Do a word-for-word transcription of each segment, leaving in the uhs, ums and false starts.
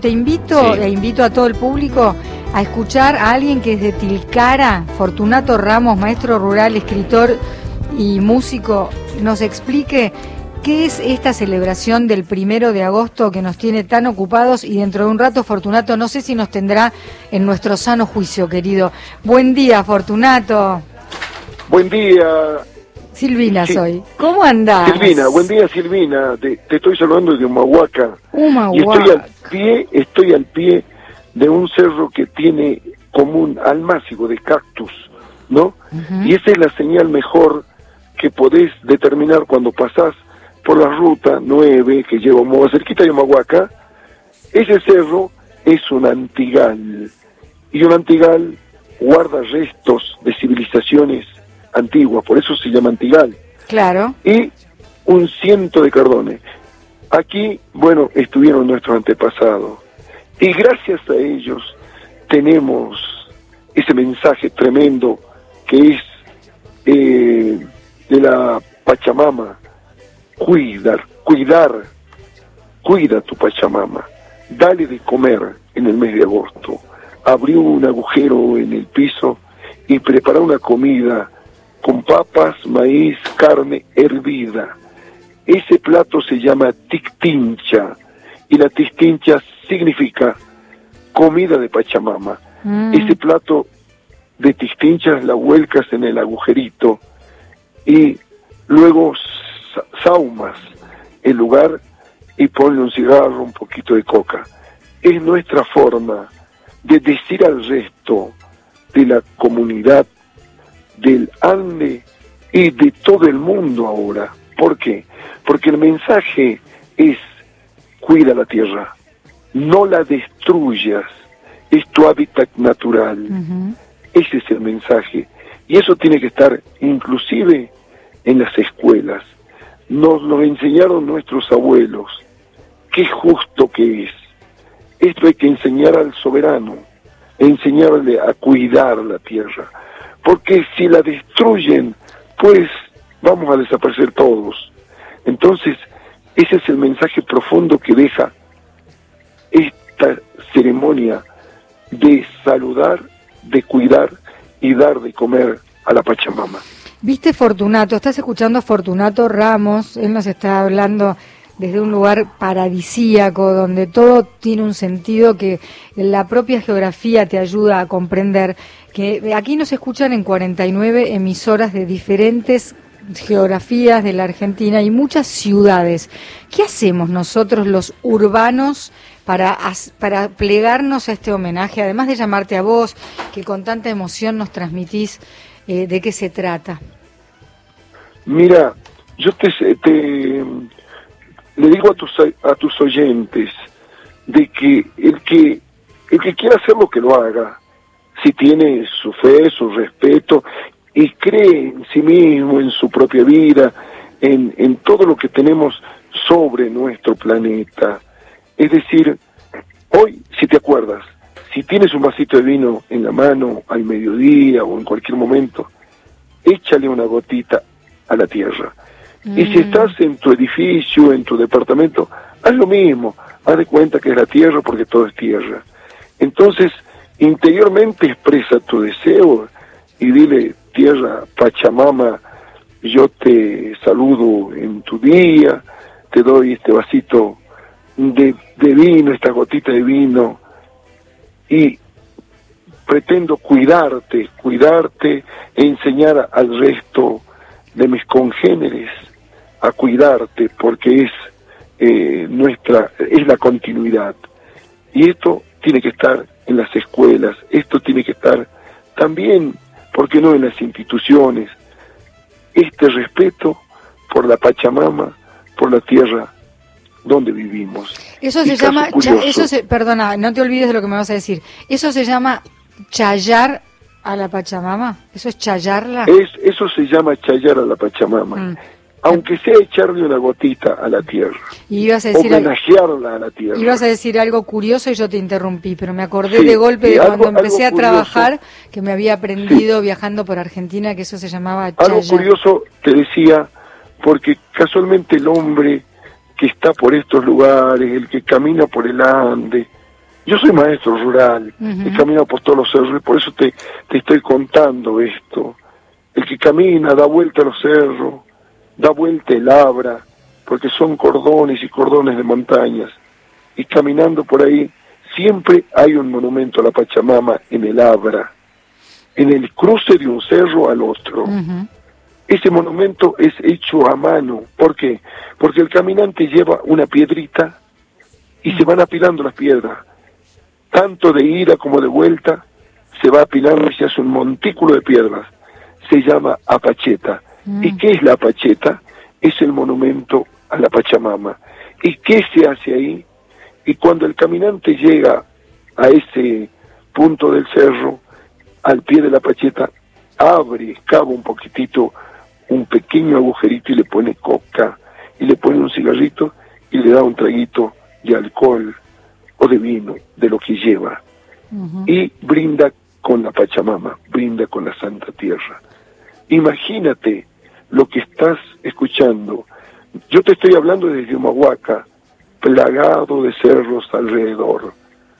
te invito Sí. e invito a todo el público a escuchar a alguien que es de Tilcara, Fortunato Ramos, maestro rural, escritor y músico, nos explique qué es esta celebración del primero de agosto que nos tiene tan ocupados, y dentro de un rato Fortunato no sé si nos tendrá en nuestro sano juicio, querido. Buen día, Fortunato. Buen día. Silvina Sí. soy. ¿Cómo andás? Silvina, buen día Silvina, te, te estoy saludando de Humahuaca. Humahuaca. Y estoy al pie, estoy al pie de un cerro que tiene como un almácigo de cactus, ¿no? Uh-huh. Y esa es la señal mejor que podés determinar cuando pasás por la ruta nueve que lleva muy cerquita de Humahuaca. Ese cerro es un antigal, y un antigal guarda restos de civilizaciones antiguas, por eso se llama antigal. Claro. Y un ciento de cardones. Aquí, bueno, estuvieron nuestros antepasados. Y gracias a ellos tenemos ese mensaje tremendo que es eh, de la Pachamama. Cuidar, cuidar, cuida tu Pachamama. Dale de comer en el mes de agosto. Abrió un agujero en el piso y prepara una comida con papas, maíz, carne hervida. Ese plato se llama tictincha, y la tictincha significa comida de Pachamama. Mm. Ese plato de tictincha la vuelcas en el agujerito y luego saumas el lugar y ponle un cigarro, un poquito de coca. Es nuestra forma de decir al resto de la comunidad del Ande y de todo el mundo ahora. ¿Por qué? Porque el mensaje es: cuida la tierra, no la destruyas, es tu hábitat natural. Uh-huh. Ese es el mensaje, y eso tiene que estar inclusive en las escuelas. Nos lo enseñaron nuestros abuelos. Qué justo que es. Esto hay que enseñar al soberano, enseñarle a cuidar la tierra, porque si la destruyen, pues vamos a desaparecer todos. Entonces, ese es el mensaje profundo que deja esta ceremonia de saludar, de cuidar y dar de comer a la Pachamama. Viste, Fortunato, estás escuchando a Fortunato Ramos, él nos está hablando desde un lugar paradisíaco, donde todo tiene un sentido que la propia geografía te ayuda a comprender, que aquí nos escuchan en cuarenta y nueve emisoras de diferentes geografías de la Argentina y muchas ciudades. ¿Qué hacemos nosotros los urbanos para, para plegarnos a este homenaje, además de llamarte a vos, que con tanta emoción nos transmitís eh, de qué se trata? Mira, yo te... te le digo a tus a tus oyentes de que el que el que quiera hacerlo, que lo haga, si tiene su fe, su respeto y cree en sí mismo, en su propia vida, en, en todo lo que tenemos sobre nuestro planeta. Es decir, hoy, si te acuerdas, si tienes un vasito de vino en la mano al mediodía o en cualquier momento, échale una gotita a la tierra. Mm. Y si estás en tu edificio, en tu departamento, haz lo mismo, haz de cuenta que es la tierra, porque todo es tierra. Entonces, interiormente expresa tu deseo y dile: tierra, Pachamama, yo te saludo en tu día, te doy este vasito de, de vino, esta gotita de vino, y pretendo cuidarte, cuidarte, e enseñar al resto de mis congéneres a cuidarte, porque es eh, nuestra, es la continuidad. Y esto tiene que estar en las escuelas, esto tiene que estar también, ¿por qué no?, en las instituciones. Este respeto por la Pachamama, por la tierra donde vivimos. Eso se llama, cha, eso se, perdona, no te olvides de lo que me vas a decir. Eso se llama chayar a la Pachamama. ¿Eso es chayarla? Es, eso se llama chayar a la Pachamama. Mm. Aunque sea echarle una gotita a la tierra. Y ibas a decir homenajearla a la tierra. Ibas a decir algo curioso y yo te interrumpí, pero me acordé sí, de golpe de algo, cuando empecé a curioso, trabajar, que me había aprendido sí. viajando por Argentina, que eso se llamaba chayar. Algo curioso te decía, porque casualmente el hombre que está por estos lugares, el que camina por el Ande, Yo soy maestro rural, uh-huh. he caminado por todos los cerros, por eso te, te estoy contando esto. El que camina, da vuelta a los cerros, da vuelta el Abra, porque son cordones y cordones de montañas. Y caminando por ahí, siempre hay un monumento a la Pachamama en el Abra, en el cruce de un cerro al otro. Uh-huh. Ese monumento es hecho a mano. ¿Por qué? Porque el caminante lleva una piedrita y uh-huh. se van apilando las piedras. Tanto de ida como de vuelta, se va apilando y se hace un montículo de piedras. Se llama apacheta. Uh-huh. ¿Y qué es la apacheta? Es el monumento a la Pachamama. ¿Y qué se hace ahí? Y cuando el caminante llega a ese punto del cerro, al pie de la pacheta, abre, cava un poquitito, un pequeño agujerito y le pone coca, y le pone un cigarrito y le da un traguito de alcohol o de vino, de lo que lleva. Uh-huh. Y brinda con la Pachamama, brinda con la Santa Tierra. Imagínate lo que estás escuchando. Yo te estoy hablando desde Humahuaca, plagado de cerros alrededor,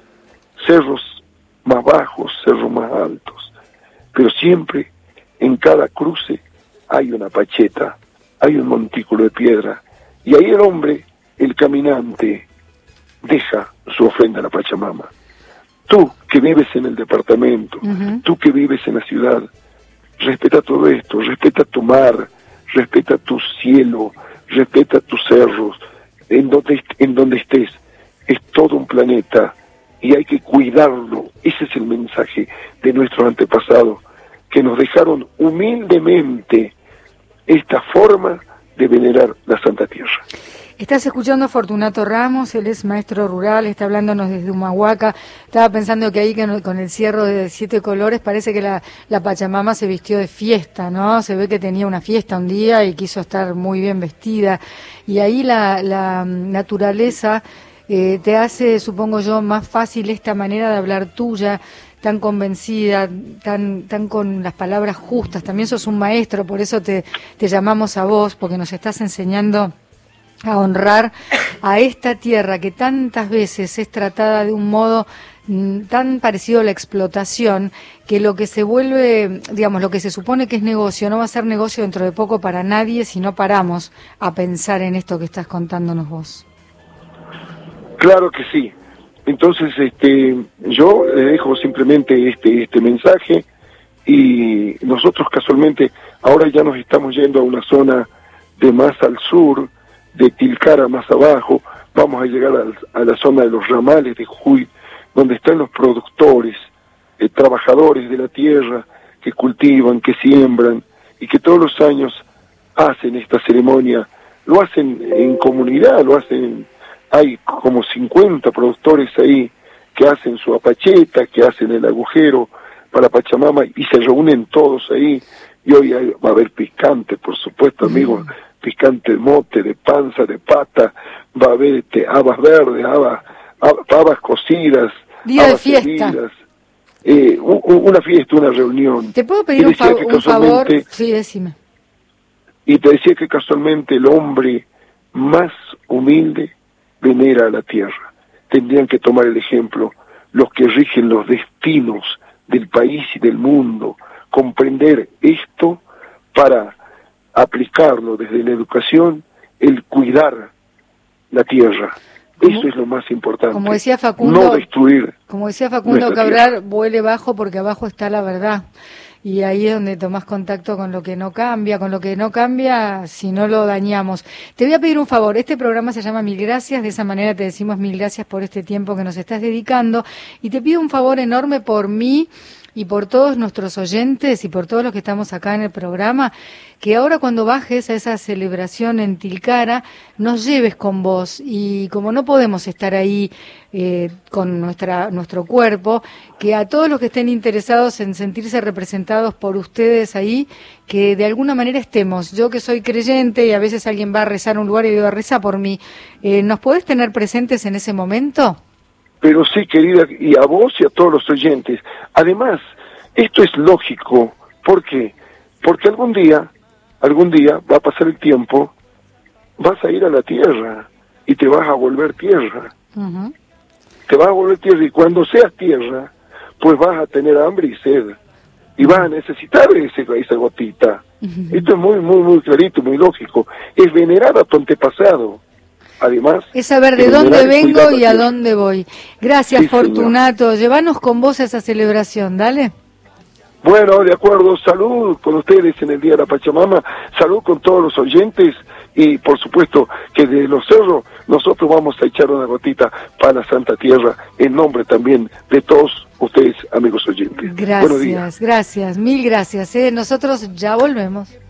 cerros más bajos, cerros más altos, pero siempre en cada cruce hay una pacheta, hay un montículo de piedra, y ahí el hombre, el caminante, deja su ofrenda a la Pachamama. Tú que vives en el departamento, uh-huh. tú que vives en la ciudad, respeta todo esto, respeta tu mar, respeta tu cielo, respeta tus cerros, en donde, en donde estés, es todo un planeta y hay que cuidarlo. Ese es el mensaje de nuestros antepasados, que nos dejaron humildemente esta forma de venerar la Santa Tierra. Estás escuchando a Fortunato Ramos, él es maestro rural, está hablándonos desde Humahuaca. Estaba pensando que ahí que con el cierro de siete colores parece que la, la Pachamama se vistió de fiesta, ¿no? Se ve que tenía una fiesta un día y quiso estar muy bien vestida. Y ahí la, la naturaleza eh, te hace, supongo yo, más fácil esta manera de hablar tuya, tan convencida, tan tan con las palabras justas. También sos un maestro, por eso te, te llamamos a vos, porque nos estás enseñando a honrar a esta tierra que tantas veces es tratada de un modo mm, tan parecido a la explotación, que lo que se vuelve, digamos, lo que se supone que es negocio, no va a ser negocio dentro de poco para nadie si no paramos a pensar en esto que estás contándonos vos. Claro que sí. Entonces, este, yo le dejo simplemente este, este mensaje, y nosotros casualmente ahora ya nos estamos yendo a una zona de más al sur, de Tilcara más abajo, vamos a llegar a, a la zona de los ramales de Jujuy, donde están los productores, eh, trabajadores de la tierra, que cultivan, que siembran, y que todos los años hacen esta ceremonia. Lo hacen en comunidad, lo hacen, hay como cincuenta productores ahí que hacen su apacheta, que hacen el agujero para Pachamama, y se reúnen todos ahí, y hoy hay, va a haber picante, por supuesto, amigos, mm. picante de mote, de panza, de pata, va a haber este, habas verdes, habas, habas cocidas, día habas de fiesta. Heridas, eh, un, una fiesta, una reunión. ¿Te puedo pedir un, fa un favor? Sí, decime. Y te decía que casualmente el hombre más humilde venera a la tierra. Tendrían que tomar el ejemplo los que rigen los destinos del país y del mundo, comprender esto para aplicarlo desde la educación, el cuidar la tierra. Como, Eso es lo más importante. Como decía Facundo, no destruir. Como decía Facundo Cabral, vuele bajo porque abajo está la verdad. Y ahí es donde tomás contacto con lo que no cambia, con lo que no cambia si no lo dañamos. Te voy a pedir un favor, este programa se llama Mil Gracias, de esa manera te decimos mil gracias por este tiempo que nos estás dedicando, y te pido un favor enorme por mí y por todos nuestros oyentes y por todos los que estamos acá en el programa, que ahora cuando bajes a esa celebración en Tilcara, nos lleves con vos, y como no podemos estar ahí eh, con nuestra nuestro cuerpo, que a todos los que estén interesados en sentirse representados por ustedes ahí, que de alguna manera estemos. Yo que soy creyente y a veces alguien va a rezar a un lugar y digo, reza por mí, eh, ¿nos podés tener presentes en ese momento? Pero sí, querida, y a vos y a todos los oyentes. Además, esto es lógico. ¿Por qué? Porque algún día, algún día va a pasar el tiempo, vas a ir a la tierra y te vas a volver tierra. Uh-huh. te vas a volver tierra, y cuando seas tierra, pues vas a tener hambre y sed, y vas a necesitar ese, esa gotita. Uh-huh. Esto es muy, muy, muy clarito, muy lógico. Es venerar a tu antepasado. Además, es saber de dónde vengo y a dónde voy. Gracias, sí, Fortunato. Señor. Llévanos con vos a esa celebración, dale. Bueno, de acuerdo. Salud con ustedes en el Día de la Pachamama. Salud con todos los oyentes. Y, por supuesto, que de los cerros nosotros vamos a echar una gotita para la Santa Tierra, en nombre también de todos ustedes, amigos oyentes. Gracias, gracias. Mil gracias. ¿eh? Nosotros ya volvemos.